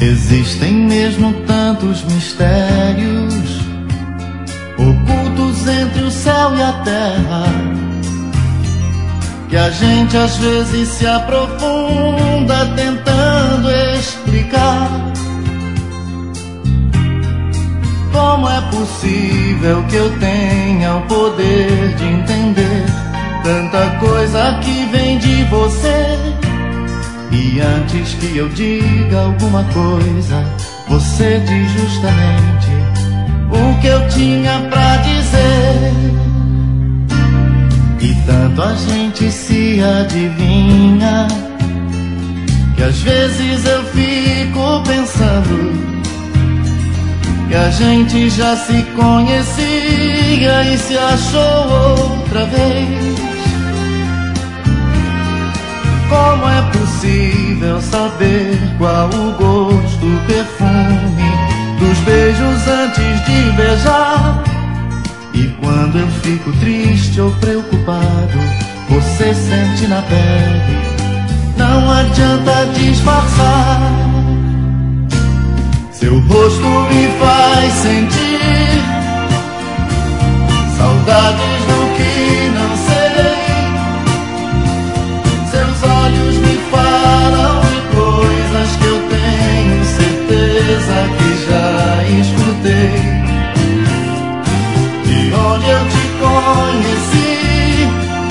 Existem mesmo tantos mistérios ocultos entre o céu e a terra, que a gente às vezes se aprofunda tentando explicar. Como é possível que eu tenha o poder de entender tanta coisa que vem de você? E antes que eu diga alguma coisa, você diz justamente o que eu tinha pra dizer. E tanto a gente se adivinha, que às vezes eu fico pensando que a gente já se conhecia e se achou outra vez. Como é possível saber qual o gosto, o perfume dos beijos antes de beijar? E quando eu fico triste ou preocupado, você sente na pele, não adianta disfarçar. Seu rosto me faz sentir saudades do que não sei. Seus olhos me falam de coisas que eu tenho certeza que já escutei. De onde eu te conheci,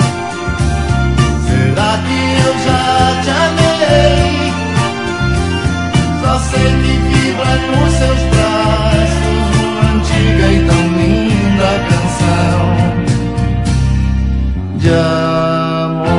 será que eu já te amei? Só sei que vibra nos seus braços uma antiga e tão linda canção de amor.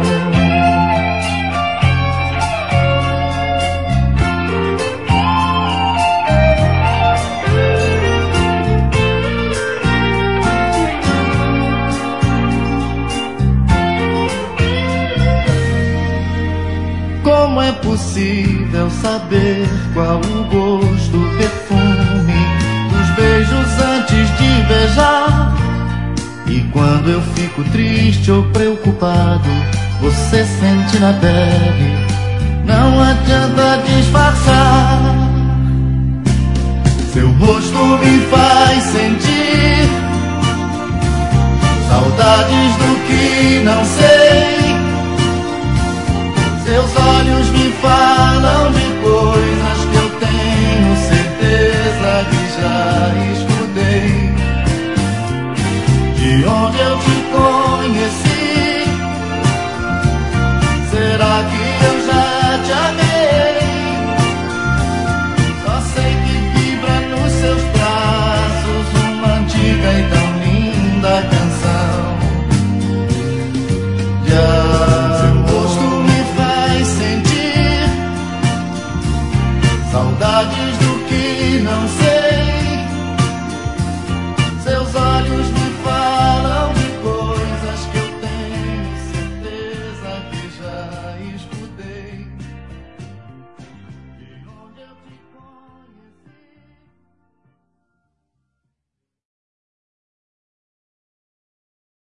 Como é possível saber qual o gosto, o perfume dos beijos antes de beijar? E quando eu fico triste ou preocupado, você sente na pele, não adianta disfarçar. Seu rosto me faz sentir saudades do que não sei. Seus olhos me falam de coisas que eu tenho certeza que já escutei. De onde eu te